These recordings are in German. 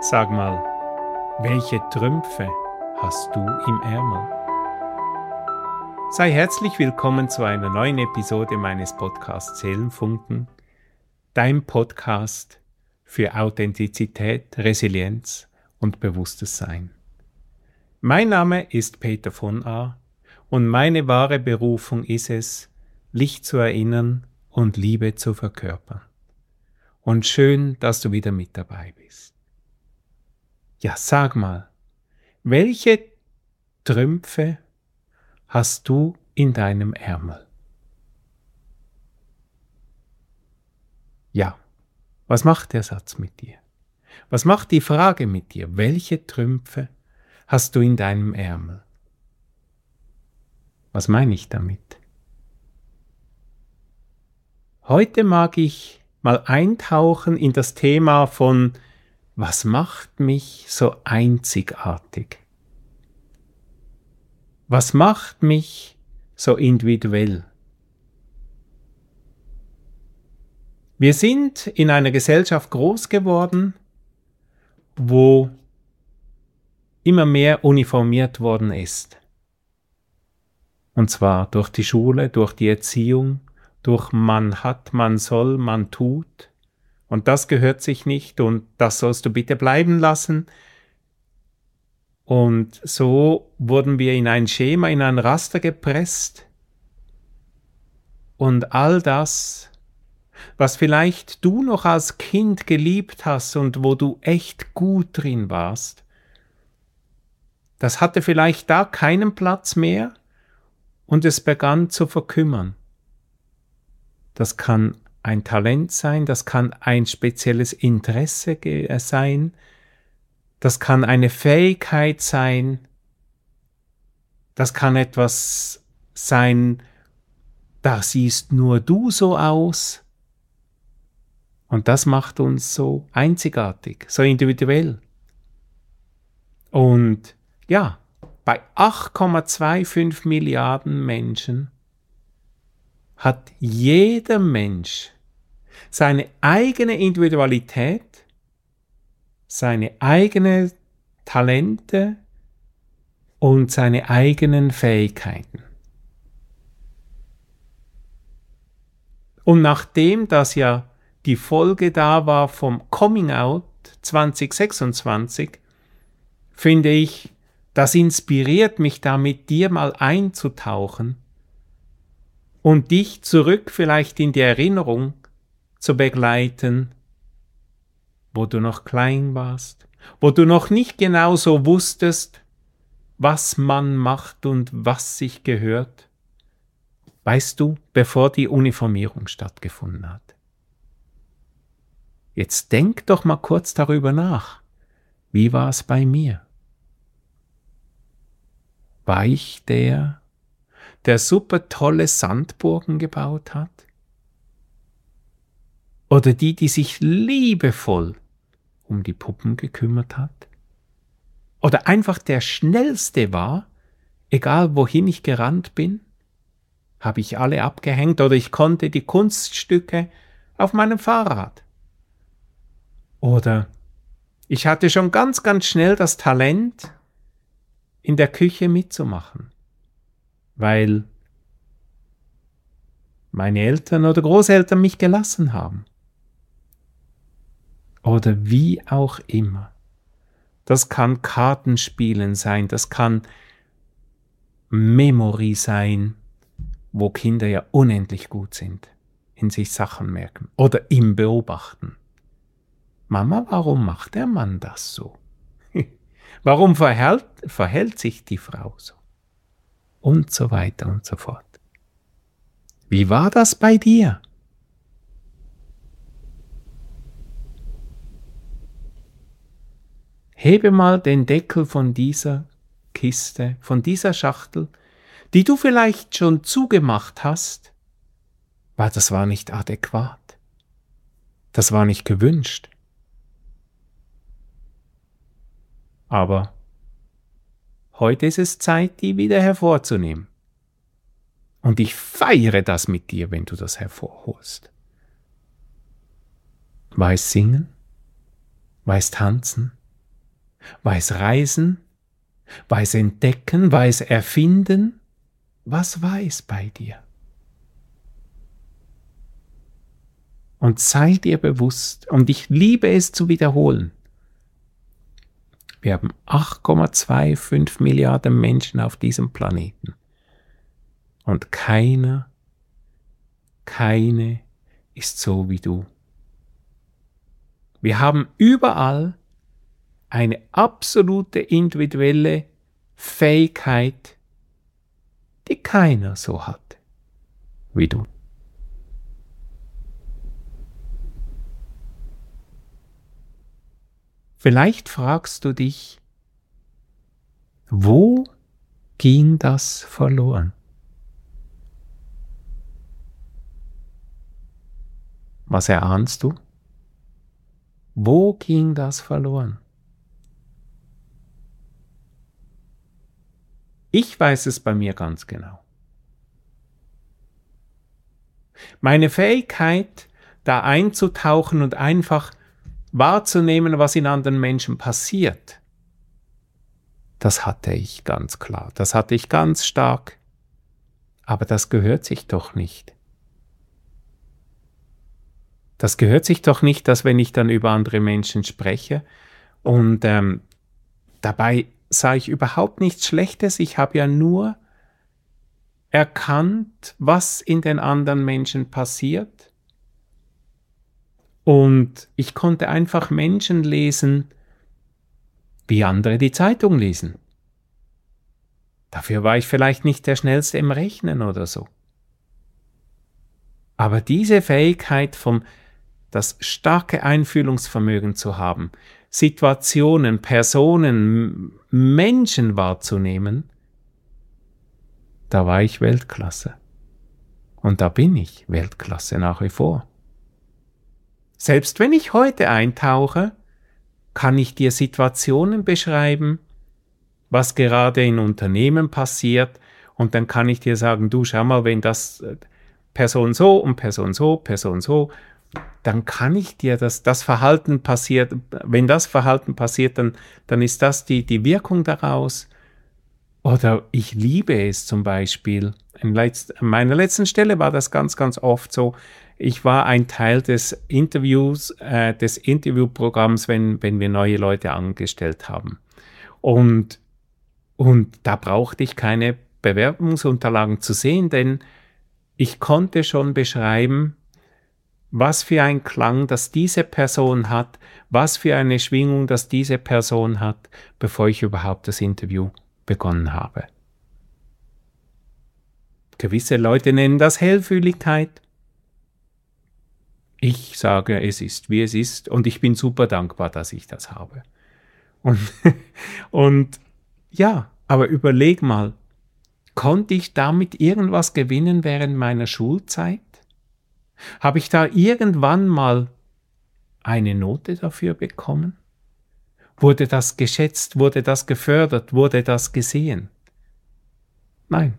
Sag mal, welche Trümpfe hast du im Ärmel? Sei herzlich willkommen zu einer neuen Episode meines Podcasts Seelenfunken, dein Podcast für Authentizität, Resilienz und bewusstes Sein. Mein Name ist Peter von A. und meine wahre Berufung ist es, Licht zu erinnern und Liebe zu verkörpern. Und schön, dass du wieder mit dabei bist. Ja, sag mal, welche Trümpfe hast du in deinem Ärmel? Ja, was macht der Satz mit dir? Was macht die Frage mit dir? Welche Trümpfe hast du in deinem Ärmel? Was meine ich damit? Heute mag ich mal eintauchen in das Thema von was macht mich so einzigartig? Was macht mich so individuell? Wir sind in einer Gesellschaft groß geworden, wo immer mehr uniformiert worden ist. Und zwar durch die Schule, durch die Erziehung, durch man hat, man soll, man tut. Und das gehört sich nicht und das sollst du bitte bleiben lassen. Und so wurden wir in ein Schema, in ein Raster gepresst. Und all das, was vielleicht du noch als Kind geliebt hast und wo du echt gut drin warst, das hatte vielleicht da keinen Platz mehr und es begann zu verkümmern. Das kann ein Talent sein, das kann ein spezielles Interesse sein, das kann eine Fähigkeit sein, das kann etwas sein, da siehst nur du so aus. Und das macht uns so einzigartig, so individuell. Und ja, bei 8,25 Milliarden Menschen hat jeder Mensch seine eigene Individualität, seine eigenen Talente und seine eigenen Fähigkeiten. Und nachdem das ja die Folge da war vom Coming Out 2026, finde ich, das inspiriert mich da mit dir mal einzutauchen und dich zurück vielleicht in die Erinnerung zu begleiten, wo du noch klein warst, wo du noch nicht genau so wusstest, was man macht und was sich gehört. Weißt du, bevor die Uniformierung stattgefunden hat. Jetzt denk doch mal kurz darüber nach. Wie war es bei mir? War ich der super tolle Sandburgen gebaut hat? Oder die sich liebevoll um die Puppen gekümmert hat? Oder einfach der Schnellste war, egal wohin ich gerannt bin? Habe ich alle abgehängt oder ich konnte die Kunststücke auf meinem Fahrrad? Oder ich hatte schon ganz, ganz schnell das Talent, in der Küche mitzumachen, weil meine Eltern oder Großeltern mich gelassen haben. Oder wie auch immer. Das kann Kartenspielen sein, das kann Memory sein, wo Kinder ja unendlich gut sind, in sich Sachen merken oder im Beobachten. Mama, warum macht der Mann das so? Warum verhält sich die Frau so? Und so weiter und so fort. Wie war das bei dir? Hebe mal den Deckel von dieser Kiste, von dieser Schachtel, die du vielleicht schon zugemacht hast, weil das war nicht adäquat. Das war nicht gewünscht. Aber heute ist es Zeit, die wieder hervorzunehmen. Und ich feiere das mit dir, wenn du das hervorholst. Weiß singen, weiß tanzen, Weiß reisen? Weiß entdecken? Weiß erfinden? Was weiß bei dir? Und sei dir bewusst, und ich liebe es zu wiederholen, wir haben 8,25 Milliarden Menschen auf diesem Planeten. Und keine ist so wie du. Wir haben überall eine absolute individuelle Fähigkeit, die keiner so hat wie du. Vielleicht fragst du dich, wo ging das verloren? Was erahnst du? Wo ging das verloren? Ich weiß es bei mir ganz genau. Meine Fähigkeit, da einzutauchen und einfach wahrzunehmen, was in anderen Menschen passiert, das hatte ich ganz klar, das hatte ich ganz stark, aber das gehört sich doch nicht. Das gehört sich doch nicht, dass wenn ich dann über andere Menschen spreche und dabei sage ich überhaupt nichts Schlechtes, ich habe ja nur erkannt, was in den anderen Menschen passiert und ich konnte einfach Menschen lesen, wie andere die Zeitung lesen. Dafür war ich vielleicht nicht der Schnellste im Rechnen oder so. Aber diese Fähigkeit, das starke Einfühlungsvermögen zu haben, Situationen, Personen, Menschen wahrzunehmen, da war ich Weltklasse. Und da bin ich Weltklasse nach wie vor. Selbst wenn ich heute eintauche, kann ich dir Situationen beschreiben, was gerade in Unternehmen passiert, und dann kann ich dir sagen, du schau mal, wenn das Person so und Person so, dann kann ich dir das Verhalten passiert, wenn das Verhalten passiert, dann ist das die Wirkung daraus. Oder ich liebe es zum Beispiel, an meiner letzten Stelle war das ganz, ganz oft so, ich war ein Teil des Interviewprogramms, wenn wir neue Leute angestellt haben. Und da brauchte ich keine Bewerbungsunterlagen zu sehen, denn ich konnte schon beschreiben, was für ein Klang das diese Person hat, was für eine Schwingung das diese Person hat, bevor ich überhaupt das Interview begonnen habe. Gewisse Leute nennen das Hellfühligkeit. Ich sage, es ist, wie es ist, und ich bin super dankbar, dass ich das habe. Und ja, aber überleg mal, konnte ich damit irgendwas gewinnen während meiner Schulzeit? Habe ich da irgendwann mal eine Note dafür bekommen? Wurde das geschätzt? Wurde das gefördert? Wurde das gesehen? Nein.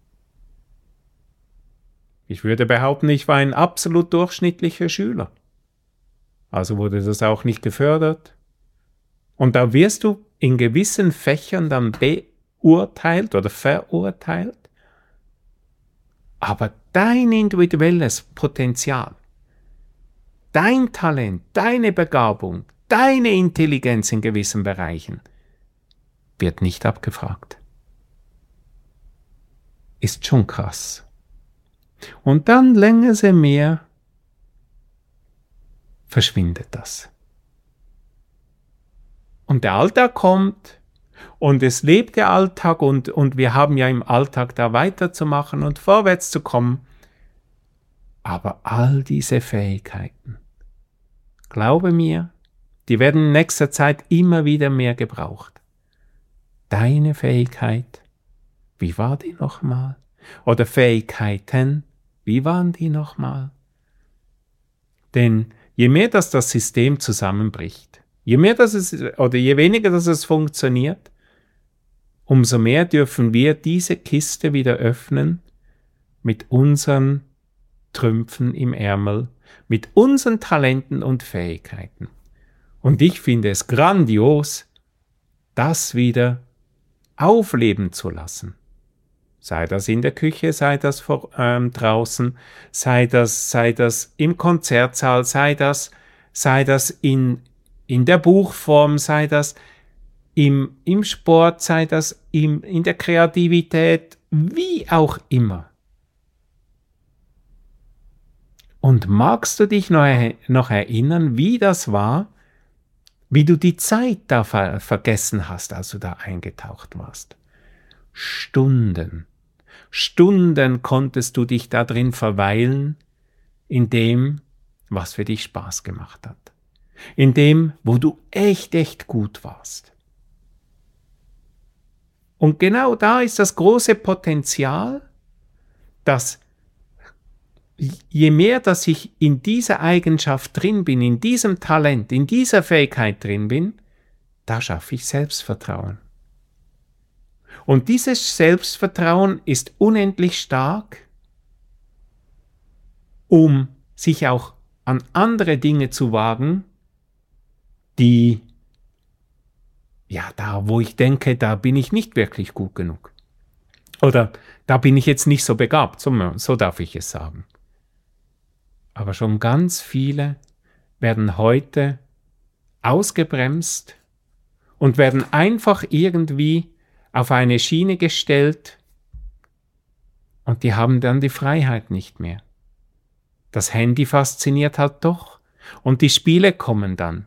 Ich würde behaupten, ich war ein absolut durchschnittlicher Schüler. Also wurde das auch nicht gefördert. Und da wirst du in gewissen Fächern dann beurteilt oder verurteilt. Aber dein individuelles Potenzial, dein Talent, deine Begabung, deine Intelligenz in gewissen Bereichen wird nicht abgefragt. Ist schon krass. Und dann länger sie mehr verschwindet das. Und der Alltag kommt und es lebt der Alltag und wir haben ja im Alltag da weiterzumachen und vorwärts zu kommen. Aber all diese Fähigkeiten, glaube mir, die werden in nächster Zeit immer wieder mehr gebraucht. Deine Fähigkeit, wie war die nochmal? Oder Fähigkeiten, wie waren die nochmal? Denn je mehr das System zusammenbricht, je weniger es funktioniert, umso mehr dürfen wir diese Kiste wieder öffnen mit unseren Trümpfen im Ärmel, mit unseren Talenten und Fähigkeiten. Und ich finde es grandios, das wieder aufleben zu lassen. Sei das in der Küche, sei das draußen, sei das im Konzertsaal, sei das in der Buchform, sei das im Sport, sei das in der Kreativität, wie auch immer. Und magst du dich noch erinnern, wie das war, wie du die Zeit da vergessen hast, als du da eingetaucht warst? Stunden konntest du dich da drin verweilen, in dem, was für dich Spaß gemacht hat. In dem, wo du echt gut warst. Und genau da ist das große Potenzial, dass je mehr, dass ich in dieser Eigenschaft drin bin, in diesem Talent, in dieser Fähigkeit drin bin, da schaffe ich Selbstvertrauen. Und dieses Selbstvertrauen ist unendlich stark, um sich auch an andere Dinge zu wagen, die, ja, da wo ich denke, da bin ich nicht wirklich gut genug. Oder da bin ich jetzt nicht so begabt, so darf ich es sagen. Aber schon ganz viele werden heute ausgebremst und werden einfach irgendwie auf eine Schiene gestellt und die haben dann die Freiheit nicht mehr. Das Handy fasziniert halt doch und die Spiele kommen dann.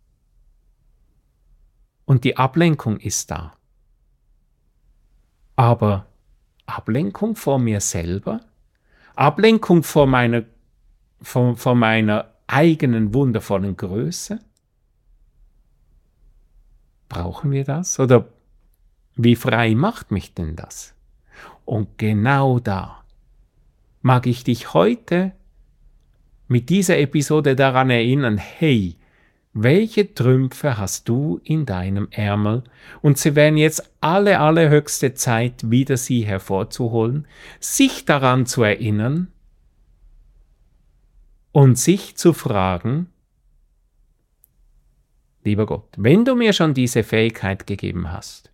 Und die Ablenkung ist da. Aber Ablenkung vor mir selber? Ablenkung vor meiner eigenen wundervollen Größe? Brauchen wir das? Oder wie frei macht mich denn das? Und genau da mag ich dich heute mit dieser Episode daran erinnern, hey, welche Trümpfe hast du in deinem Ärmel? Und sie wären jetzt allerhöchste Zeit, wieder sie hervorzuholen, sich daran zu erinnern und sich zu fragen, lieber Gott, wenn du mir schon diese Fähigkeit gegeben hast,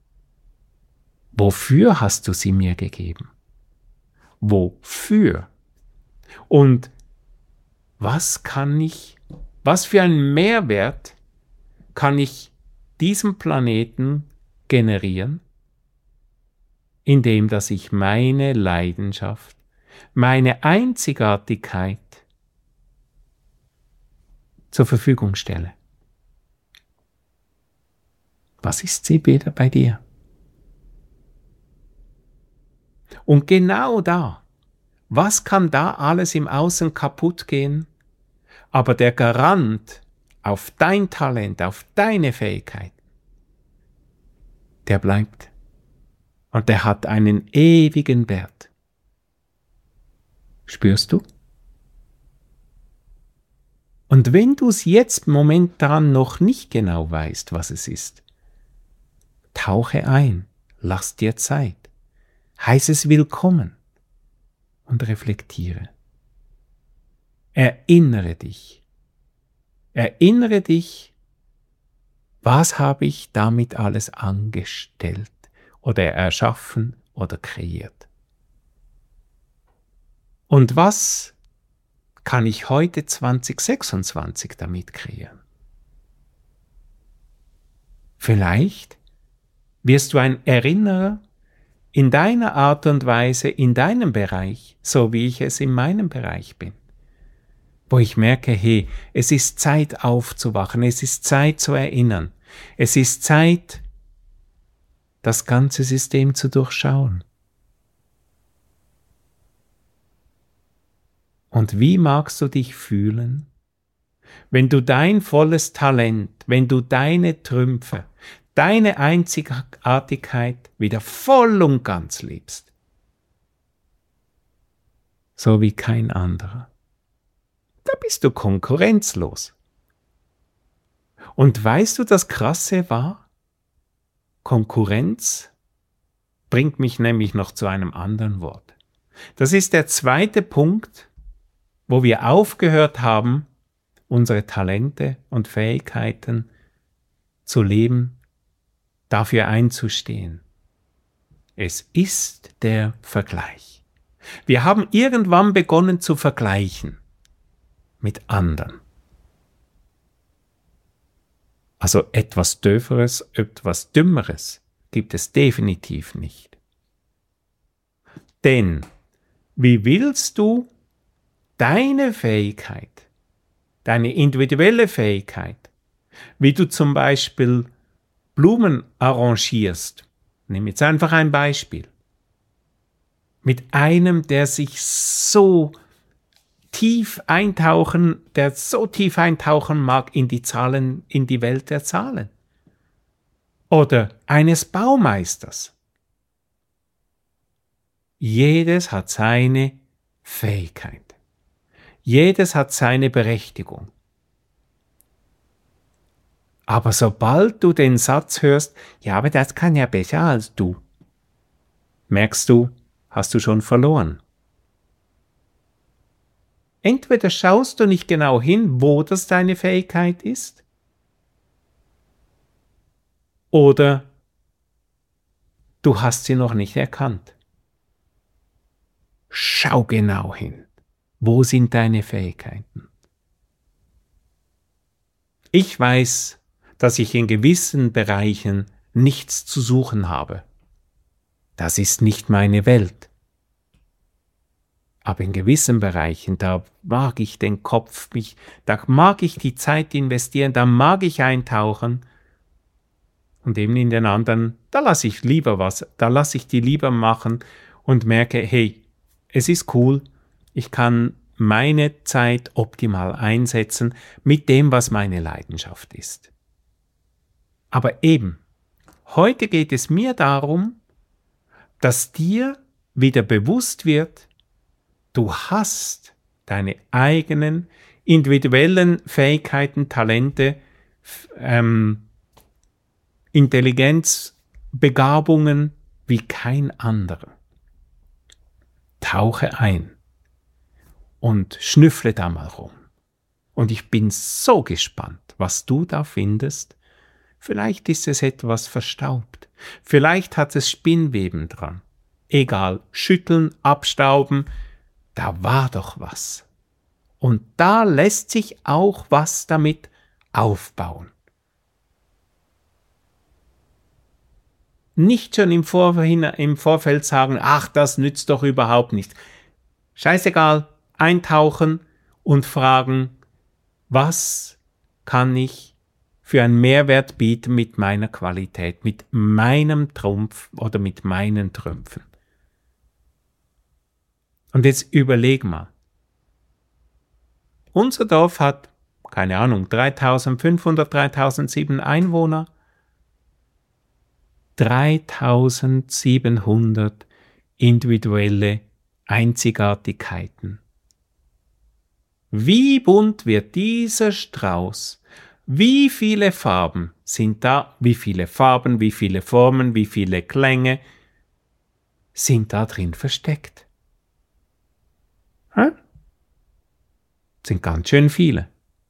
wofür hast du sie mir gegeben? Wofür? Und was für einen Mehrwert kann ich diesem Planeten generieren, indem dass ich meine Leidenschaft, meine Einzigartigkeit zur Verfügung stelle? Was ist sie wieder bei dir? Und genau da, was kann da alles im Außen kaputt gehen? Aber der Garant auf dein Talent, auf deine Fähigkeit, der bleibt. Und der hat einen ewigen Wert. Spürst du? Und wenn du es jetzt momentan noch nicht genau weißt, was es ist, tauche ein, lass dir Zeit, heiß es willkommen und reflektiere. Erinnere dich, was habe ich damit alles angestellt oder erschaffen oder kreiert? Und was kann ich heute 2026 damit kreieren? Vielleicht wirst du ein Erinnerer in deiner Art und Weise, in deinem Bereich, so wie ich es in meinem Bereich bin. Wo ich merke, hey, es ist Zeit aufzuwachen, es ist Zeit zu erinnern, es ist Zeit, das ganze System zu durchschauen. Und wie magst du dich fühlen, wenn du dein volles Talent, wenn du deine Trümpfe, deine Einzigartigkeit wieder voll und ganz lebst? So wie kein anderer. Da bist du konkurrenzlos. Und weißt du, das Krasse war? Konkurrenz bringt mich nämlich noch zu einem anderen Wort. Das ist der zweite Punkt, wo wir aufgehört haben, unsere Talente und Fähigkeiten zu leben dafür einzustehen. Es ist der Vergleich. Wir haben irgendwann begonnen zu vergleichen mit anderen. Also etwas Döferes, etwas Dümmeres gibt es definitiv nicht. Denn wie willst du deine Fähigkeit, deine individuelle Fähigkeit, wie du zum Beispiel Blumen arrangierst, nimm jetzt einfach ein Beispiel, mit einem, der so tief eintauchen mag in die Zahlen, in die Welt der Zahlen. Oder eines Baumeisters. Jedes hat seine Fähigkeit. Jedes hat seine Berechtigung. Aber sobald du den Satz hörst, ja, aber das kann ja besser als du, merkst du, hast du schon verloren. Entweder schaust du nicht genau hin, wo das deine Fähigkeit ist, oder du hast sie noch nicht erkannt. Schau genau hin. Wo sind deine Fähigkeiten? Ich weiß, dass ich in gewissen Bereichen nichts zu suchen habe. Das ist nicht meine Welt. Aber in gewissen Bereichen, da mag ich den Kopf, da mag ich die Zeit investieren, da mag ich eintauchen. Und eben in den anderen, da lasse ich die lieber machen und merke, hey, es ist cool, ich kann meine Zeit optimal einsetzen mit dem, was meine Leidenschaft ist. Aber eben, heute geht es mir darum, dass dir wieder bewusst wird, du hast deine eigenen individuellen Fähigkeiten, Talente, Intelligenz, Begabungen wie kein anderer. Tauche ein und schnüffle da mal rum. Und ich bin so gespannt, was du da findest. Vielleicht ist es etwas verstaubt. Vielleicht hat es Spinnweben dran. Egal, schütteln, abstauben, da war doch was. Und da lässt sich auch was damit aufbauen. Nicht schon im Vorfeld sagen, ach, das nützt doch überhaupt nichts. Scheißegal, eintauchen und fragen, was kann ich für einen Mehrwert bieten mit meiner Qualität, mit meinem Trumpf oder mit meinen Trümpfen. Und jetzt überleg mal. Unser Dorf hat, keine Ahnung, 3500, 3007 Einwohner. 3700 individuelle Einzigartigkeiten. Wie bunt wird dieser Strauß? Wie viele Farben sind da? Wie viele Farben, wie viele Formen, wie viele Klänge sind da drin versteckt? Sind ganz schön viele.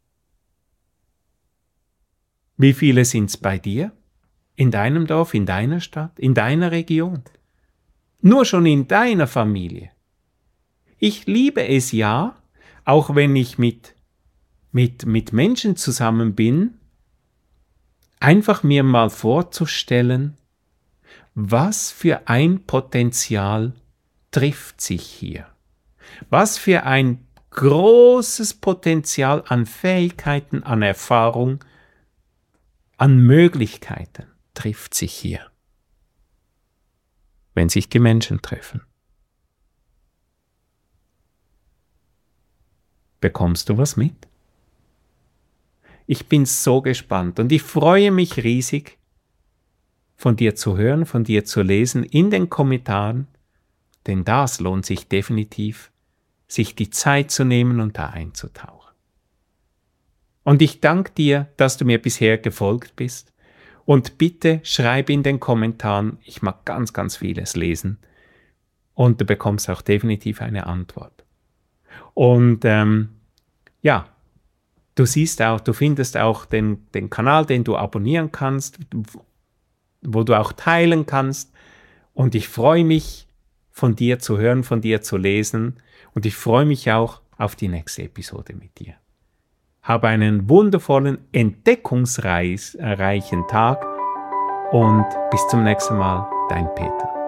Wie viele sind's bei dir? In deinem Dorf, in deiner Stadt, in deiner Region? Nur schon in deiner Familie. Ich liebe es ja, auch wenn ich mit Menschen zusammen bin, einfach mir mal vorzustellen, was für ein Potenzial trifft sich hier. Was für ein großes Potenzial an Fähigkeiten, an Erfahrung, an Möglichkeiten trifft sich hier, wenn sich die Menschen treffen. Bekommst du was mit? Ich bin so gespannt und ich freue mich riesig, von dir zu hören, von dir zu lesen in den Kommentaren, denn das lohnt sich definitiv, sich die Zeit zu nehmen und da einzutauchen. Und ich danke dir, dass du mir bisher gefolgt bist. Und bitte schreib in den Kommentaren, ich mag ganz, ganz vieles lesen. Und du bekommst auch definitiv eine Antwort. Und ja, du findest auch den Kanal, den du abonnieren kannst, wo du auch teilen kannst. Und ich freue mich, von dir zu hören, von dir zu lesen. Und ich freue mich auch auf die nächste Episode mit dir. Habe einen wundervollen, entdeckungsreichen Tag und bis zum nächsten Mal, dein Peter.